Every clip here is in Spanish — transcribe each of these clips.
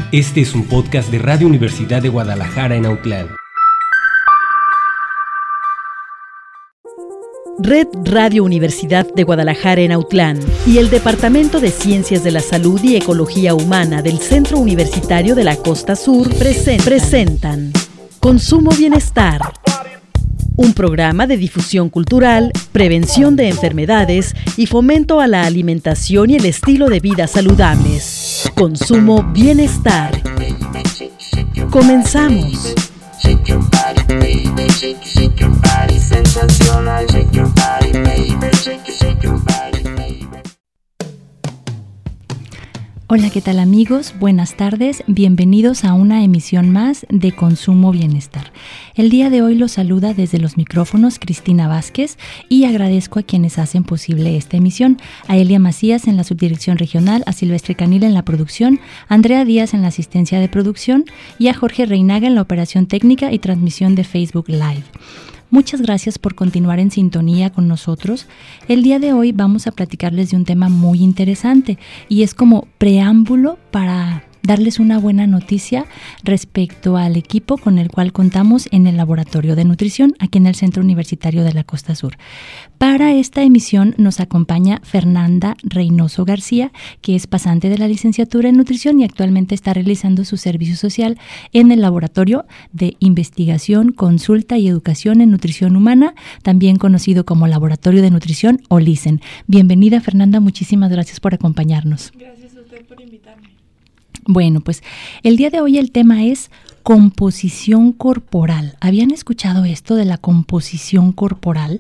Este es un podcast de Radio Universidad de Guadalajara en Autlán. Red Radio Universidad de Guadalajara en Autlán y el Departamento de Ciencias de la Salud y Ecología Humana del Centro Universitario de la Costa Sur presentan Consumo Bienestar, un programa de difusión cultural, prevención de enfermedades y fomento a la alimentación y el estilo de vida saludables. Consumo Bienestar. Comenzamos. Shake your body, baby, shake your body, sensacional, shake your body, baby, shake your body, baby. Hola, ¿qué tal amigos? Buenas tardes, bienvenidos a una emisión más de Consumo Bienestar. El día de hoy los saluda desde los micrófonos Cristina Vázquez y agradezco a quienes hacen posible esta emisión, a Elia Macías en la subdirección regional, a Silvestre Canil en la producción, a Andrea Díaz en la asistencia de producción y a Jorge Reinaga en la operación técnica y transmisión de Facebook Live. Muchas gracias por continuar en sintonía con nosotros. El día de hoy vamos a platicarles de un tema muy interesante y es como preámbulo para darles una buena noticia respecto al equipo con el cual contamos en el Laboratorio de Nutrición aquí en el Centro Universitario de la Costa Sur. Para esta emisión nos acompaña Fernanda Reynoso García, que es pasante de la licenciatura en Nutrición y actualmente está realizando su servicio social en el Laboratorio de Investigación, Consulta y Educación en Nutrición Humana, también conocido como Laboratorio de Nutrición o LICEN. Bienvenida, Fernanda, muchísimas gracias por acompañarnos. Gracias a usted por invitarme. Bueno, pues el día de hoy el tema es composición corporal. ¿Habían escuchado esto de la composición corporal?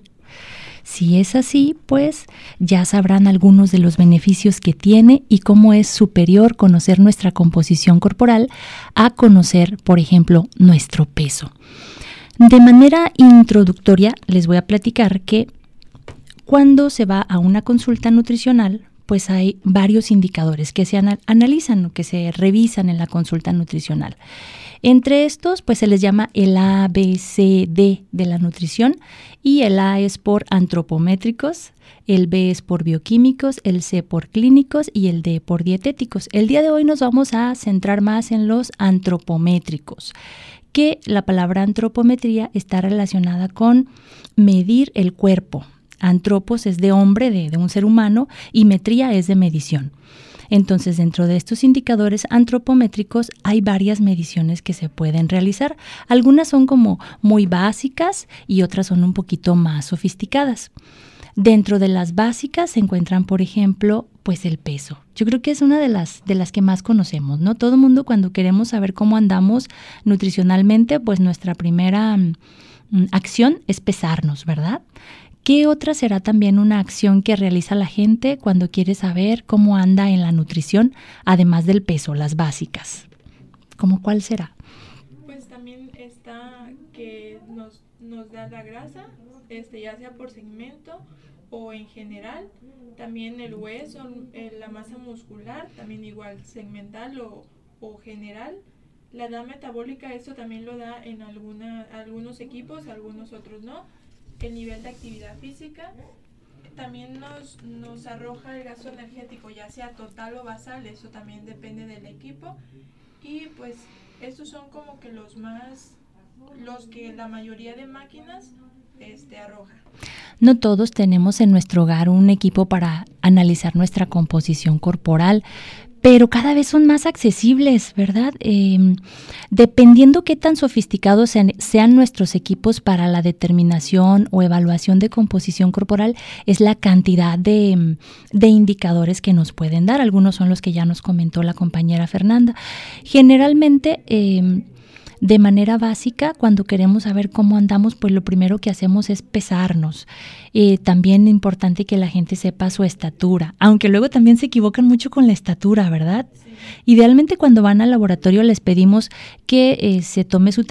Si es así, pues ya sabrán algunos de los beneficios que tiene y cómo es superior conocer nuestra composición corporal a conocer, por ejemplo, nuestro peso. De manera introductoria les voy a platicar que cuando se va a una consulta nutricional, pues hay varios indicadores que se analizan o que se revisan en la consulta nutricional. Entre estos, pues se les llama el A, B, C, D de la nutrición, y el A es por antropométricos, el B es por bioquímicos, el C por clínicos y el D por dietéticos. El día de hoy nos vamos a centrar más en los antropométricos, que la palabra antropometría está relacionada con medir el cuerpo. Antropos es de hombre, de un ser humano, y metría es de medición. Entonces, dentro de estos indicadores antropométricos hay varias mediciones que se pueden realizar. Algunas son como muy básicas y otras son un poquito más sofisticadas. Dentro de las básicas se encuentran, por ejemplo, pues el peso. Yo creo que es una de las que más conocemos, ¿no? Todo el mundo cuando queremos saber cómo andamos nutricionalmente, pues nuestra primera acción es pesarnos, ¿verdad? ¿Qué otra será también una acción que realiza la gente cuando quiere saber cómo anda en la nutrición, además del peso, las básicas? ¿Cómo cuál será? Pues también está que nos da la grasa, ya sea por segmento o en general. También el hueso, la masa muscular, también igual segmental o general. La edad metabólica, esto también lo da en algunos equipos, algunos otros no. El nivel de actividad física también nos arroja el gasto energético, ya sea total o basal, eso también depende del equipo. Y pues estos son como que los que la mayoría de máquinas arroja. No todos tenemos en nuestro hogar un equipo para analizar nuestra composición corporal, pero cada vez son más accesibles, ¿verdad? Dependiendo qué tan sofisticados sean nuestros equipos para la determinación o evaluación de composición corporal, es la cantidad de indicadores que nos pueden dar. Algunos son los que ya nos comentó la compañera Fernanda. Generalmente, de manera básica, cuando queremos saber cómo andamos, pues lo primero que hacemos es pesarnos. También es importante que la gente sepa su estatura, aunque luego también se equivocan mucho con la estatura, ¿verdad? Sí. Idealmente cuando van al laboratorio les pedimos que se tome su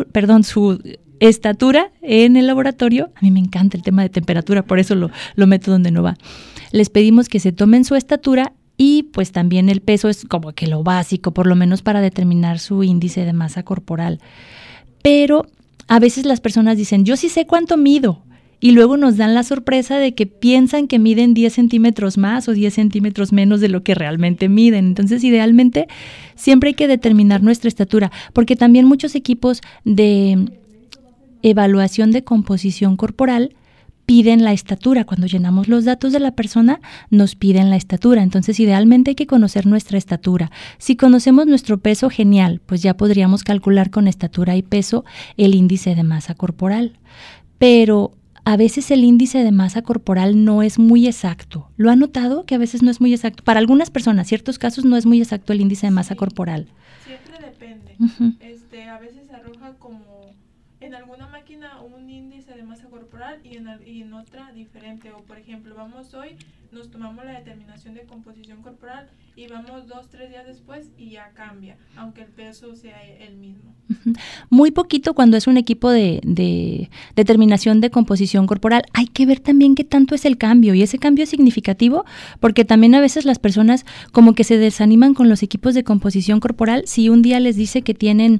estatura en el laboratorio. A mí me encanta el tema de temperatura, por eso lo meto donde no va. Les pedimos que se tomen su estatura y pues también el peso es como que lo básico, por lo menos para determinar su índice de masa corporal. Pero a veces las personas dicen, yo sí sé cuánto mido, y luego nos dan la sorpresa de que piensan que miden 10 centímetros más o 10 centímetros menos de lo que realmente miden. Entonces, idealmente, siempre hay que determinar nuestra estatura, porque también muchos equipos de evaluación de composición corporal piden la estatura. Cuando llenamos los datos de la persona, nos piden la estatura. Entonces, idealmente hay que conocer nuestra estatura. Si conocemos nuestro peso, genial, pues ya podríamos calcular con estatura y peso el índice de masa corporal. Pero a veces el índice de masa corporal no es muy exacto. ¿Lo ha notado? Que a veces no es muy exacto. Para algunas personas, ciertos casos, no es muy exacto el índice de masa corporal. Siempre depende. Uh-huh. A veces arroja como en alguna máquina un índice de masa corporal y en otra diferente. O por ejemplo, vamos hoy, nos tomamos la determinación de composición corporal y vamos 2-3 días después y ya cambia, aunque el peso sea el mismo. Muy poquito cuando es un equipo de determinación de composición corporal. Hay que ver también qué tanto es el cambio, y ese cambio es significativo porque también a veces las personas como que se desaniman con los equipos de composición corporal si un día les dice que tienen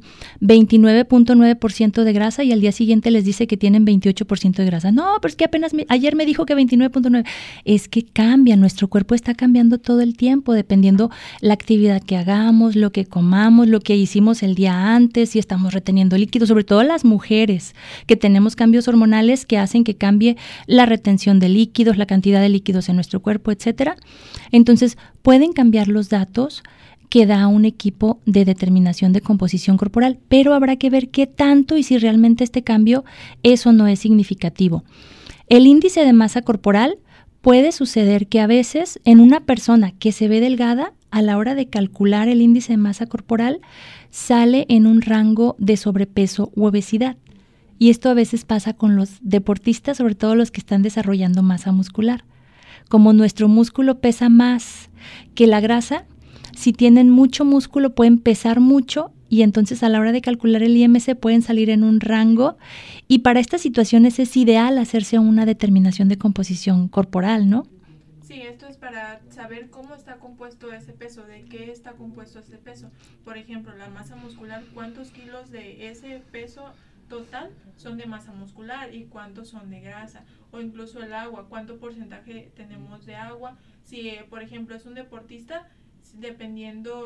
29.9% de grasa y al día siguiente les dice que tienen 28% de grasa. No, pero es que apenas ayer me dijo que 29.9. Es que cambia, nuestro cuerpo está cambiando todo el tiempo dependiendo la actividad que hagamos, lo que comamos, lo que hicimos el día antes, si estamos reteniendo líquidos, sobre todo las mujeres que tenemos cambios hormonales que hacen que cambie la retención de líquidos, la cantidad de líquidos en nuestro cuerpo, etcétera. Entonces, pueden cambiar los datos que da un equipo de determinación de composición corporal, pero habrá que ver qué tanto y si realmente este cambio es o no es significativo. El índice de masa corporal puede suceder que a veces en una persona que se ve delgada, a la hora de calcular el índice de masa corporal, sale en un rango de sobrepeso u obesidad. Y esto a veces pasa con los deportistas, sobre todo los que están desarrollando masa muscular. Como nuestro músculo pesa más que la grasa, si tienen mucho músculo pueden pesar mucho y entonces a la hora de calcular el IMC pueden salir en un rango, y para estas situaciones es ideal hacerse una determinación de composición corporal, ¿no? Sí, esto es para saber cómo está compuesto ese peso, de qué está compuesto ese peso. Por ejemplo, la masa muscular, cuántos kilos de ese peso total son de masa muscular y cuántos son de grasa. O incluso el agua, cuánto porcentaje tenemos de agua. Si, por ejemplo, es un deportista, dependiendo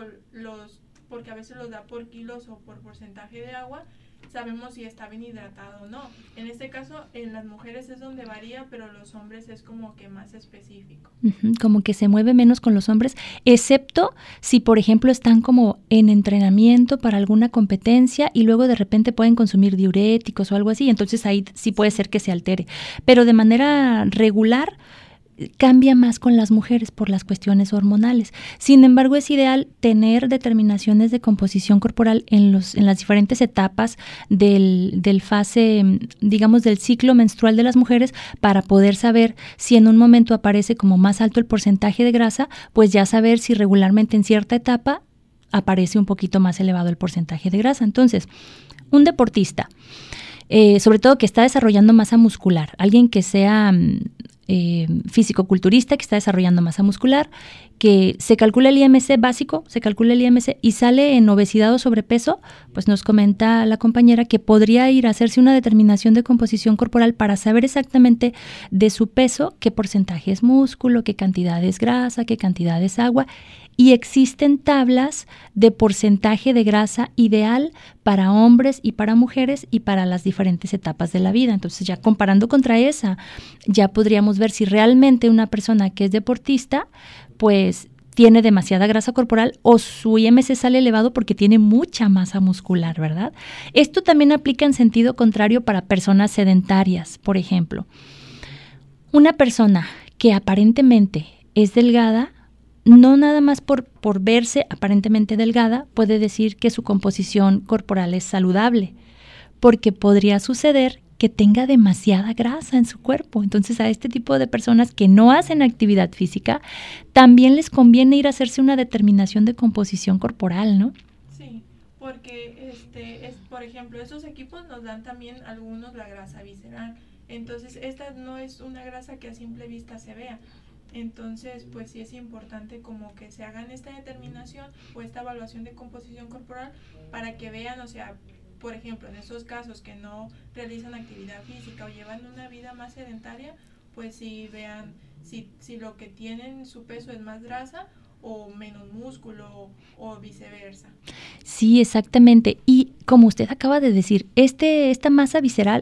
porque a veces los da por kilos o por porcentaje de agua, sabemos si está bien hidratado o no. En este caso, en las mujeres es donde varía, pero los hombres es como que más específico. Como que se mueve menos con los hombres, excepto si, por ejemplo, están como en entrenamiento para alguna competencia y luego de repente pueden consumir diuréticos o algo así, entonces ahí sí puede ser que se altere. Pero de manera regular, cambia más con las mujeres por las cuestiones hormonales. Sin embargo, es ideal tener determinaciones de composición corporal en las diferentes etapas del fase, digamos, del ciclo menstrual de las mujeres, para poder saber si en un momento aparece como más alto el porcentaje de grasa, pues ya saber si regularmente en cierta etapa aparece un poquito más elevado el porcentaje de grasa. Entonces, un deportista, sobre todo que está desarrollando masa muscular, alguien que sea físico-culturista, que está desarrollando masa muscular, que se calcula el IMC básico, se calcula el IMC y sale en obesidad o sobrepeso, pues nos comenta la compañera que podría ir a hacerse una determinación de composición corporal para saber exactamente de su peso, qué porcentaje es músculo, qué cantidad es grasa, qué cantidad es agua. Y existen tablas de porcentaje de grasa ideal para hombres y para mujeres y para las diferentes etapas de la vida. Entonces, ya comparando contra esa, ya podríamos ver si realmente una persona que es deportista, pues tiene demasiada grasa corporal o su IMC sale elevado porque tiene mucha masa muscular, ¿verdad? Esto también aplica en sentido contrario para personas sedentarias, por ejemplo. Una persona que aparentemente es delgada, no nada más por verse aparentemente delgada, puede decir que su composición corporal es saludable, porque podría suceder que tenga demasiada grasa en su cuerpo. Entonces, a este tipo de personas que no hacen actividad física, también les conviene ir a hacerse una determinación de composición corporal, ¿no? Sí, porque por ejemplo, esos equipos nos dan también algunos la grasa visceral. Entonces, esta no es una grasa que a simple vista se vea. Entonces, pues sí es importante como que se hagan esta determinación o esta evaluación de composición corporal para que vean, o sea, por ejemplo, en esos casos que no realizan actividad física o llevan una vida más sedentaria, pues sí vean si lo que tienen su peso es más grasa o menos músculo o viceversa. Sí, exactamente. Y como usted acaba de decir, esta masa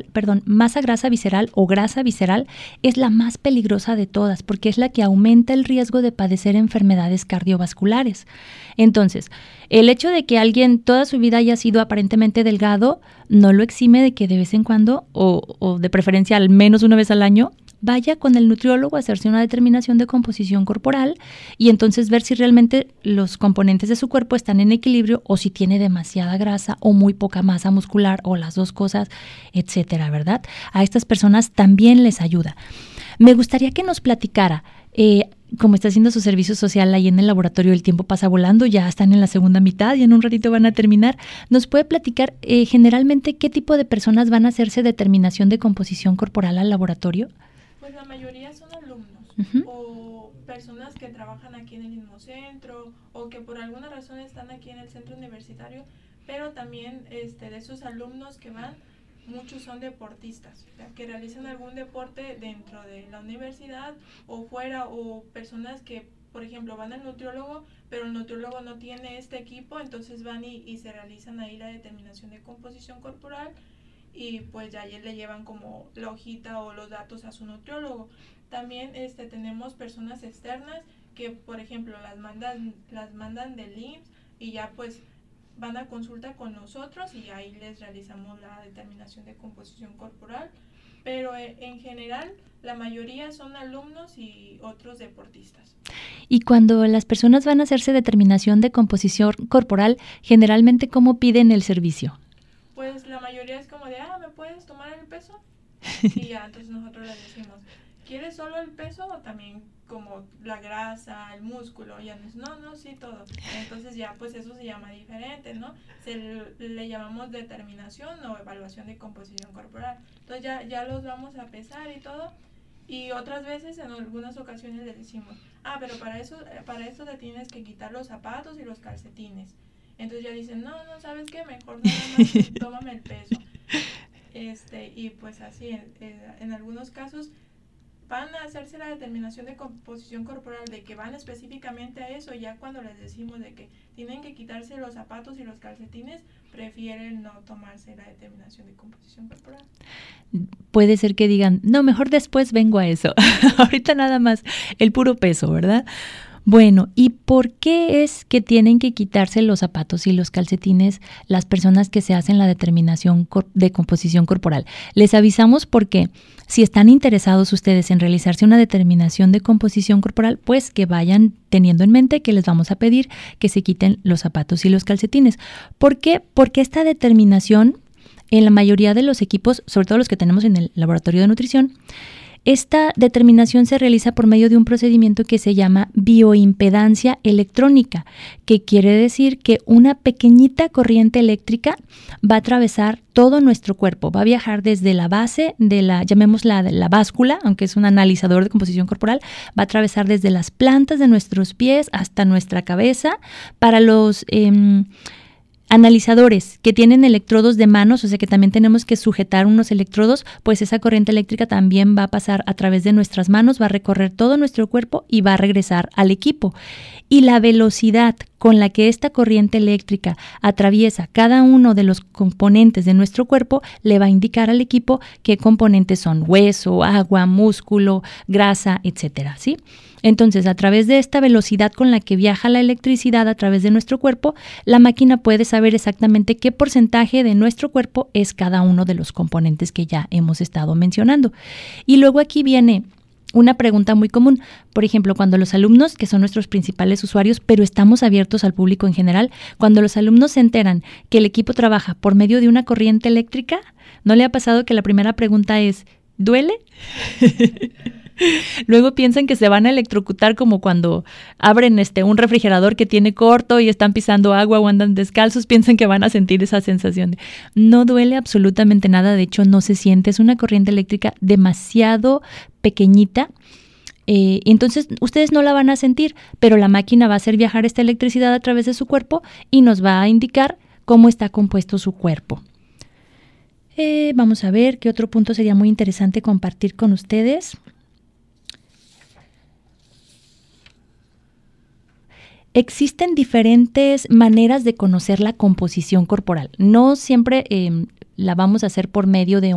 grasa visceral o grasa visceral es la más peligrosa de todas porque es la que aumenta el riesgo de padecer enfermedades cardiovasculares. Entonces, el hecho de que alguien toda su vida haya sido aparentemente delgado no lo exime de que de vez en cuando o de preferencia al menos una vez al año vaya con el nutriólogo a hacerse una determinación de composición corporal y entonces ver si realmente los componentes de su cuerpo están en equilibrio o si tiene demasiada grasa o muy poca masa muscular o las dos cosas, etcétera, ¿verdad? A estas personas también les ayuda. Me gustaría que nos platicara, como está haciendo su servicio social ahí en el laboratorio, el tiempo pasa volando, ya están en la segunda mitad y en un ratito van a terminar. ¿Nos puede platicar generalmente qué tipo de personas van a hacerse determinación de composición corporal al laboratorio? Pues la mayoría son alumnos o personas que trabajan aquí en el mismo centro o que por alguna razón están aquí en el centro universitario, pero también de esos alumnos que van, muchos son deportistas, o sea, que realizan algún deporte dentro de la universidad o fuera, o personas que, por ejemplo, van al nutriólogo, pero el nutriólogo no tiene este equipo, entonces van y se realizan ahí la determinación de composición corporal. Y pues ya ahí le llevan como la hojita o los datos a su nutriólogo. También tenemos personas externas que, por ejemplo, las mandan del IMSS y ya pues van a consulta con nosotros y ahí les realizamos la determinación de composición corporal. Pero en general la mayoría son alumnos y otros deportistas. Y cuando las personas van a hacerse determinación de composición corporal, generalmente ¿cómo piden el servicio? Pues la mayoría es como de, ¿me puedes tomar el peso? Y ya, entonces nosotros les decimos, ¿quieres solo el peso o también como la grasa, el músculo? Y ya nos dicen, no, sí, todo. Entonces ya, pues eso se llama diferente, ¿no? Le llamamos determinación o evaluación de composición corporal. Entonces ya los vamos a pesar y todo. Y otras veces, en algunas ocasiones les decimos, pero para eso te tienes que quitar los zapatos y los calcetines. Entonces ya dicen, no, ¿sabes qué? Mejor nada más tómame el peso. Y pues así, en algunos casos van a hacerse la determinación de composición corporal de que van específicamente a eso, ya cuando les decimos de que tienen que quitarse los zapatos y los calcetines, prefieren no tomarse la determinación de composición corporal. Puede ser que digan, no, mejor después vengo a eso. Ahorita nada más el puro peso, ¿verdad? Bueno, ¿y por qué es que tienen que quitarse los zapatos y los calcetines las personas que se hacen la determinación de composición corporal? Les avisamos porque si están interesados ustedes en realizarse una determinación de composición corporal, pues que vayan teniendo en mente que les vamos a pedir que se quiten los zapatos y los calcetines. ¿Por qué? Porque esta determinación en la mayoría de los equipos, sobre todo los que tenemos en el laboratorio de nutrición, esta determinación se realiza por medio de un procedimiento que se llama bioimpedancia electrónica, que quiere decir que una pequeñita corriente eléctrica va a atravesar todo nuestro cuerpo, va a viajar desde la base de llamémosla la báscula, aunque es un analizador de composición corporal, va a atravesar desde las plantas de nuestros pies hasta nuestra cabeza. Para los analizadores que tienen electrodos de manos, o sea que también tenemos que sujetar unos electrodos, pues esa corriente eléctrica también va a pasar a través de nuestras manos, va a recorrer todo nuestro cuerpo y va a regresar al equipo. Y la velocidad con la que esta corriente eléctrica atraviesa cada uno de los componentes de nuestro cuerpo le va a indicar al equipo qué componentes son: hueso, agua, músculo, grasa, etcétera, ¿sí? Entonces, a través de esta velocidad con la que viaja la electricidad a través de nuestro cuerpo, la máquina puede saber exactamente qué porcentaje de nuestro cuerpo es cada uno de los componentes que ya hemos estado mencionando. Y luego aquí viene una pregunta muy común. Por ejemplo, cuando los alumnos, que son nuestros principales usuarios, pero estamos abiertos al público en general, cuando los alumnos se enteran que el equipo trabaja por medio de una corriente eléctrica, ¿no le ha pasado que la primera pregunta es, ¿duele? Luego piensan que se van a electrocutar, como cuando abren un refrigerador que tiene corto y están pisando agua o andan descalzos, piensan que van a sentir esa sensación. No duele absolutamente nada, de hecho no se siente, es una corriente eléctrica demasiado pequeñita. Entonces ustedes no la van a sentir, pero la máquina va a hacer viajar esta electricidad a través de su cuerpo y nos va a indicar cómo está compuesto su cuerpo. Vamos a ver qué otro punto sería muy interesante compartir con ustedes. Existen diferentes maneras de conocer la composición corporal. No siempre la vamos a hacer por medio de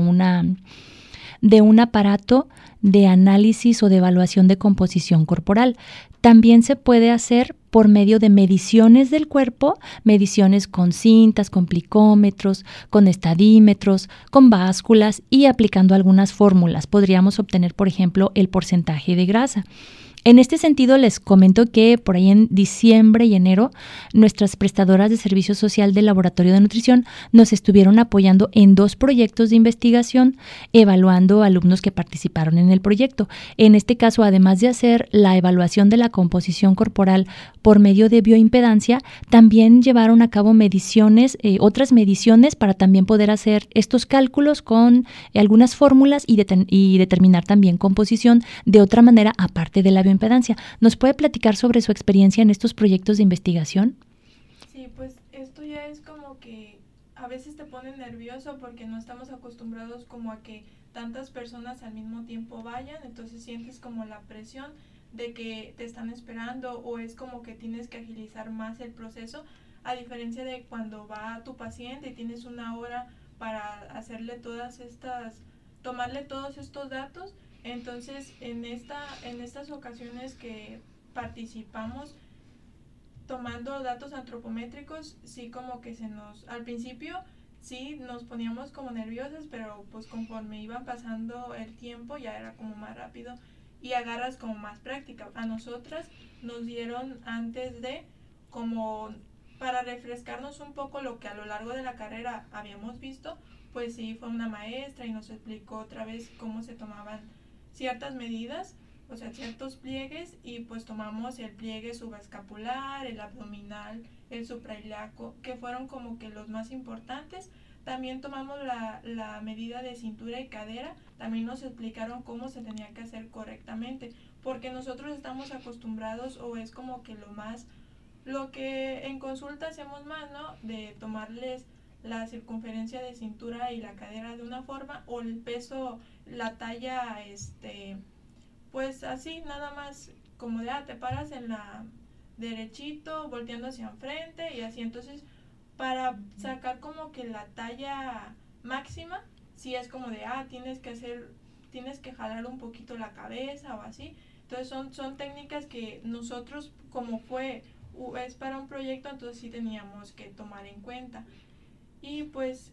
un aparato de análisis o de evaluación de composición corporal. También se puede hacer por medio de mediciones del cuerpo, mediciones con cintas, con plicómetros, con estadímetros, con básculas y aplicando algunas fórmulas. Podríamos obtener, por ejemplo, el porcentaje de grasa. En este sentido, les comento que por ahí en diciembre y enero, nuestras prestadoras de servicio social del Laboratorio de Nutrición nos estuvieron apoyando en 2 proyectos de investigación, evaluando alumnos que participaron en el proyecto. En este caso, además de hacer la evaluación de la composición corporal por medio de bioimpedancia, también llevaron a cabo mediciones, otras mediciones para también poder hacer estos cálculos con algunas fórmulas y determinar también composición de otra manera aparte de la bioimpedancia. ¿Nos puede platicar sobre su experiencia en estos proyectos de investigación? Sí, pues esto ya es como que a veces te pone nervioso porque no estamos acostumbrados como a que tantas personas al mismo tiempo vayan, entonces sientes como la presión de que te están esperando o es como que tienes que agilizar más el proceso, a diferencia de cuando va tu paciente y tienes una hora para hacerle tomarle todos estos datos. Entonces, en estas ocasiones que participamos tomando datos antropométricos, sí como que al principio sí nos poníamos como nerviosas, pero pues conforme iba pasando el tiempo ya era como más rápido y agarras como más práctica. A nosotras nos dieron antes de como para refrescarnos un poco lo que a lo largo de la carrera habíamos visto, pues sí fue una maestra y nos explicó otra vez cómo se tomaban ciertas medidas, o sea, ciertos pliegues, y pues tomamos el pliegue subescapular, el abdominal, el suprailíaco, que fueron como que los más importantes. También tomamos la medida de cintura y cadera, también nos explicaron cómo se tenía que hacer correctamente, porque nosotros estamos acostumbrados, o es como que lo que en consulta hacemos más, ¿no? De tomarles la circunferencia de cintura y la cadera de una forma, o el peso, la talla, pues así, nada más como de, te paras en la derechito, volteando hacia enfrente y así. Entonces, para sacar como que la talla máxima, sí es como de, tienes que jalar un poquito la cabeza o así. Entonces, son técnicas que nosotros, como es para un proyecto, entonces sí teníamos que tomar en cuenta. Y pues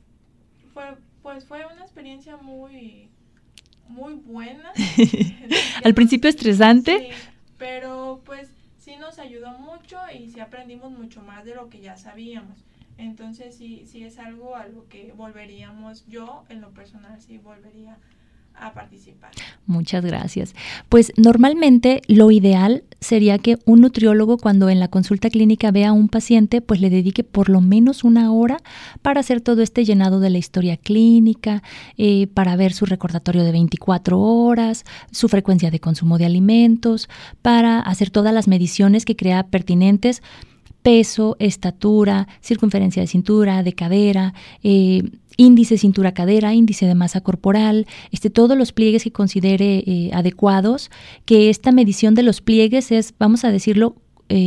fue una experiencia muy, muy buena. Al principio estresante. Sí, pero pues sí nos ayudó mucho y sí aprendimos mucho más de lo que ya sabíamos. Entonces sí es algo a lo que volveríamos, yo en lo personal sí volvería a participar. Muchas gracias. Pues normalmente lo ideal sería que un nutriólogo, cuando en la consulta clínica vea a un paciente, pues le dedique por lo menos 1 hora para hacer todo este llenado de la historia clínica, para ver su recordatorio de 24 horas, su frecuencia de consumo de alimentos, para hacer todas las mediciones que crea pertinentes: peso, estatura, circunferencia de cintura, de cadera, índice cintura-cadera, índice de masa corporal, todos los pliegues que considere adecuados, que esta medición de los pliegues es, vamos a decirlo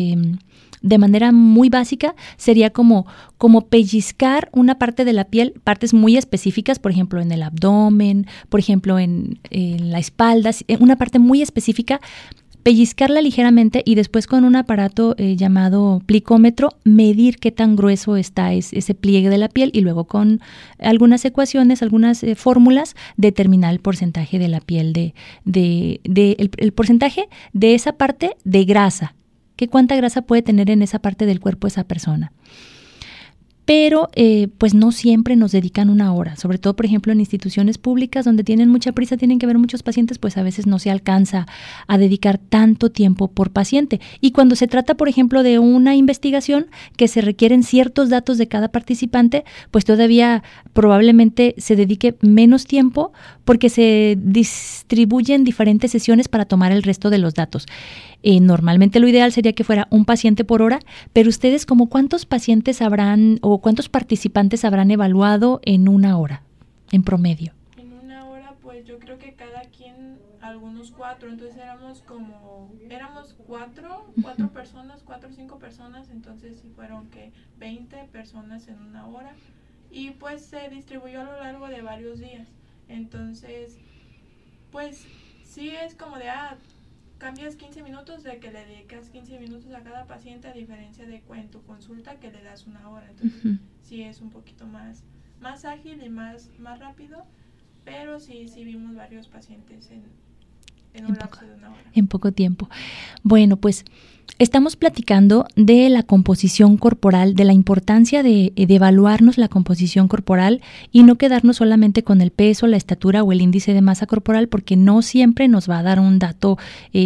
de manera muy básica, sería como pellizcar una parte de la piel, partes muy específicas, por ejemplo en el abdomen, por ejemplo en la espalda, una parte muy específica, pellizcarla ligeramente y después con un aparato llamado plicómetro medir qué tan grueso está ese pliegue de la piel y luego con algunas ecuaciones, algunas fórmulas, determinar el porcentaje de la piel el porcentaje de esa parte de grasa, cuánta grasa puede tener en esa parte del cuerpo esa persona. Pero pues no siempre nos dedican 1 hora, sobre todo por ejemplo en instituciones públicas donde tienen mucha prisa, tienen que ver muchos pacientes, pues a veces no se alcanza a dedicar tanto tiempo por paciente. Y cuando se trata por ejemplo de una investigación que se requieren ciertos datos de cada participante, pues todavía probablemente se dedique menos tiempo porque se distribuyen diferentes sesiones para tomar el resto de los datos. Normalmente lo ideal sería que fuera un paciente por hora, pero ustedes, ¿como cuántos pacientes habrán o cuántos participantes habrán evaluado en 1 hora? en promedio? En una hora, pues yo creo que cada quien, algunos 4, entonces éramos cuatro personas, 4 o 5 personas, entonces sí fueron que 20 personas en una hora, y pues se distribuyó a lo largo de varios días. Entonces, pues sí es como de, cambias 15 minutos, de que le dedicas 15 minutos a cada paciente, a diferencia de en tu consulta que le das una hora. Entonces, sí es un poquito más ágil y más rápido, pero sí vimos varios pacientes en un lapso de una hora. En poco tiempo. Bueno, pues estamos platicando de la composición corporal, de la importancia de evaluarnos la composición corporal y no quedarnos solamente con el peso, la estatura o el índice de masa corporal, porque no siempre nos va a dar un dato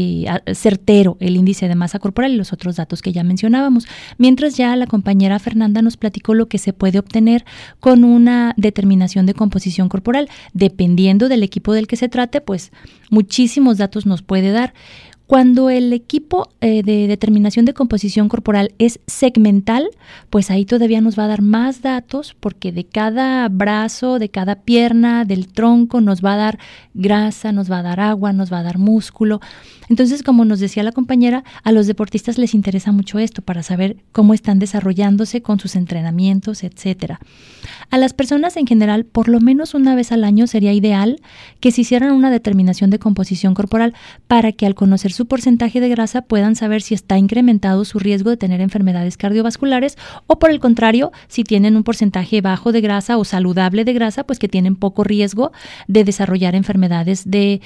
certero el índice de masa corporal y los otros datos que ya mencionábamos. Mientras ya la compañera Fernanda nos platicó lo que se puede obtener con una determinación de composición corporal. Dependiendo del equipo del que se trate, pues muchísimos datos nos puede dar. Cuando el equipo de determinación de composición corporal es segmental, pues ahí todavía nos va a dar más datos, porque de cada brazo, de cada pierna, del tronco nos va a dar grasa, nos va a dar agua, nos va a dar músculo. Entonces, como nos decía la compañera, a los deportistas les interesa mucho esto para saber cómo están desarrollándose con sus entrenamientos, etcétera. A las personas en general, por lo menos una vez al año sería ideal que se hicieran una determinación de composición corporal para que al conocer su porcentaje de grasa puedan saber si está incrementado su riesgo de tener enfermedades cardiovasculares o, por el contrario, si tienen un porcentaje bajo de grasa o saludable de grasa, pues que tienen poco riesgo de desarrollar enfermedades del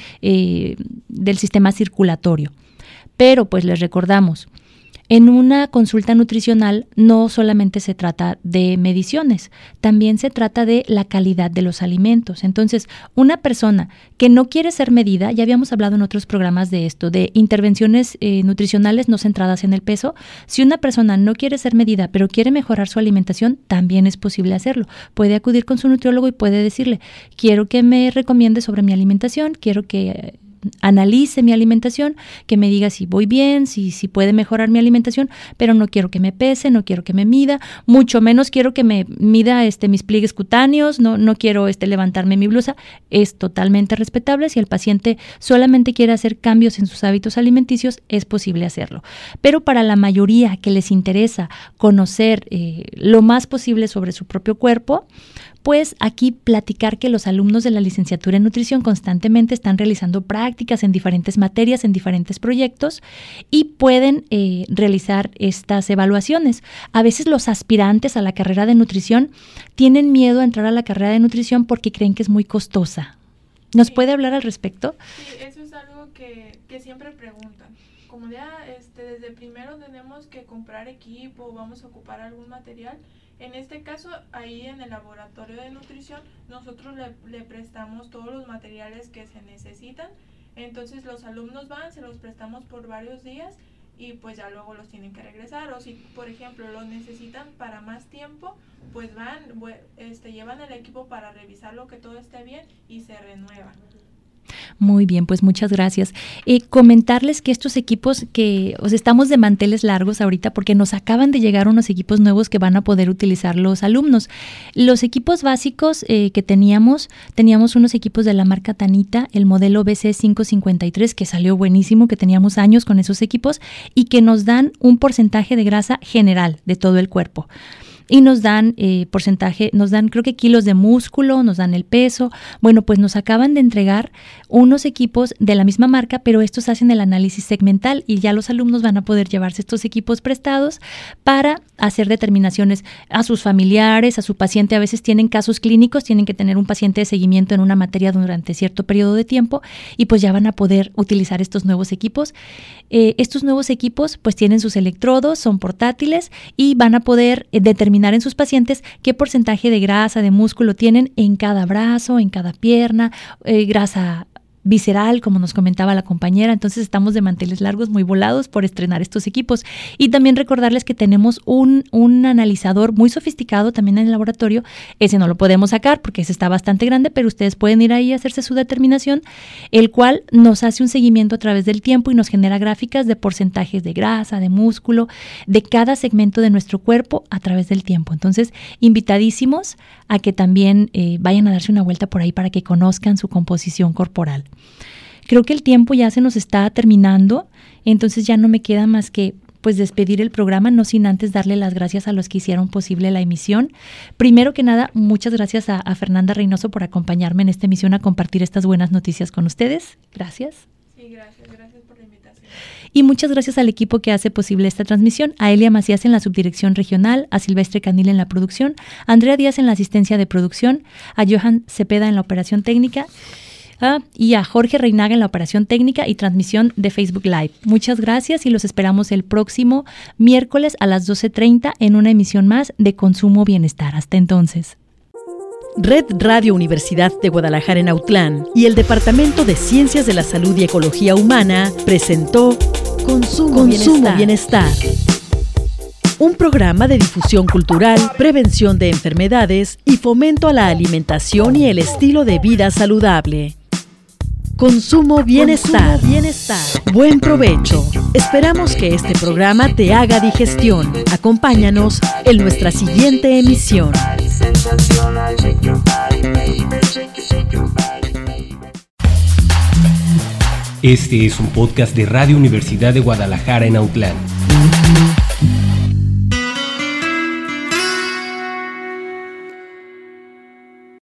sistema circulatorio. Pero pues les recordamos, en una consulta nutricional no solamente se trata de mediciones, también se trata de la calidad de los alimentos. Entonces, una persona que no quiere ser medida, ya habíamos hablado en otros programas de esto, de intervenciones nutricionales no centradas en el peso. Si una persona no quiere ser medida, pero quiere mejorar su alimentación, también es posible hacerlo. Puede acudir con su nutriólogo y puede decirle, quiero que me recomiende sobre mi alimentación, quiero que analice mi alimentación, que me diga si voy bien, si puede mejorar mi alimentación, pero no quiero que me pese, no quiero que me mida, mucho menos quiero que me mida mis pliegues cutáneos, no quiero levantarme mi blusa. Es totalmente respetable. Si el paciente solamente quiere hacer cambios en sus hábitos alimenticios, es posible hacerlo. Pero para la mayoría que les interesa conocer lo más posible sobre su propio cuerpo, pues aquí platicar que los alumnos de la licenciatura en nutrición constantemente están realizando prácticas en diferentes materias, en diferentes proyectos, y pueden realizar estas evaluaciones. A veces los aspirantes a la carrera de nutrición tienen miedo a entrar a la carrera de nutrición porque creen que es muy costosa. ¿Nos puede hablar al respecto? Sí, eso es algo que siempre preguntan. Como ya desde primero tenemos que comprar equipo, vamos a ocupar algún material. En este caso, ahí en el laboratorio de nutrición, nosotros le prestamos todos los materiales que se necesitan. Entonces los alumnos van, se los prestamos por varios días y pues ya luego los tienen que regresar. O si, por ejemplo, los necesitan para más tiempo, pues van, llevan el equipo para revisarlo, que todo esté bien, y se renuevan. Muy bien, pues muchas gracias. Comentarles que estos equipos estamos de manteles largos ahorita porque nos acaban de llegar unos equipos nuevos que van a poder utilizar los alumnos. Los equipos básicos que teníamos unos equipos de la marca Tanita, el modelo BC553, que salió buenísimo, que teníamos años con esos equipos y que nos dan un porcentaje de grasa general de todo el cuerpo. Y nos dan creo que kilos de músculo, nos dan el peso. Bueno, pues nos acaban de entregar unos equipos de la misma marca, pero estos hacen el análisis segmental y ya los alumnos van a poder llevarse estos equipos prestados para hacer determinaciones a sus familiares, a su paciente. A veces tienen casos clínicos, tienen que tener un paciente de seguimiento en una materia durante cierto periodo de tiempo y pues ya van a poder utilizar estos nuevos equipos. Estos nuevos equipos pues tienen sus electrodos, son portátiles y van a poder determinar en sus pacientes qué porcentaje de grasa, de músculo tienen en cada brazo, en cada pierna, grasa visceral, como nos comentaba la compañera. Entonces estamos de manteles largos, muy volados por estrenar estos equipos. Y también recordarles que tenemos un analizador muy sofisticado también en el laboratorio. Ese no lo podemos sacar porque ese está bastante grande, pero ustedes pueden ir ahí a hacerse su determinación, el cual nos hace un seguimiento a través del tiempo y nos genera gráficas de porcentajes de grasa, de músculo, de cada segmento de nuestro cuerpo a través del tiempo. Entonces, invitadísimos a que también vayan a darse una vuelta por ahí para que conozcan su composición corporal. Creo que el tiempo ya se nos está terminando, entonces ya no me queda más que pues despedir el programa, no sin antes darle las gracias a los que hicieron posible la emisión. Primero que nada, muchas gracias a Fernanda Reynoso por acompañarme en esta emisión a compartir estas buenas noticias con ustedes. Gracias. Sí, gracias por la invitación. Y muchas gracias al equipo que hace posible esta transmisión, a Elia Macías en la subdirección regional, a Silvestre Canil en la producción, a Andrea Díaz en la asistencia de producción, a Johan Cepeda en la operación técnica, y a Jorge Reinaga en la operación técnica y transmisión de Facebook Live. Muchas gracias y los esperamos el próximo miércoles a las 12:30 en una emisión más de Consumo Bienestar. Hasta entonces. Red Radio Universidad de Guadalajara en Autlán y el Departamento de Ciencias de la Salud y Ecología Humana presentó Consumo Bienestar. Un programa de difusión cultural, prevención de enfermedades y fomento a la alimentación y el estilo de vida saludable. Consumo Bienestar. Buen provecho. Esperamos que este programa te haga digestión. Acompáñanos en nuestra siguiente emisión. Este es un podcast de Radio Universidad de Guadalajara en Autlán.